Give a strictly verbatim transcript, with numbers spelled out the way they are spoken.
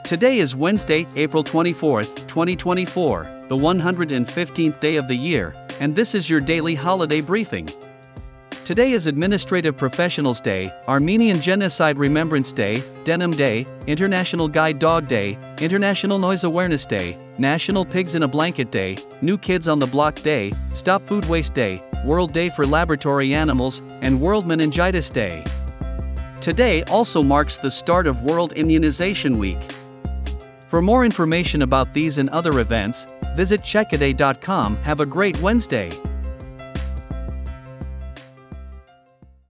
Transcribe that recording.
Today is Wednesday, April twenty-fourth, twenty twenty-four, the one hundred fifteenth day of the year, and this is your daily holiday briefing. Today is Administrative Professionals Day, Armenian Genocide Remembrance Day, Denim Day, International Guide Dog Day, International Noise Awareness Day, National Pigs in a Blanket Day, New Kids on the Block Day, Stop Food Waste Day, World Day for Laboratory Animals, and World Meningitis Day. Today also marks the start of World Immunization Week. For more information about these and other events, visit checkaday dot com. Have a great Wednesday.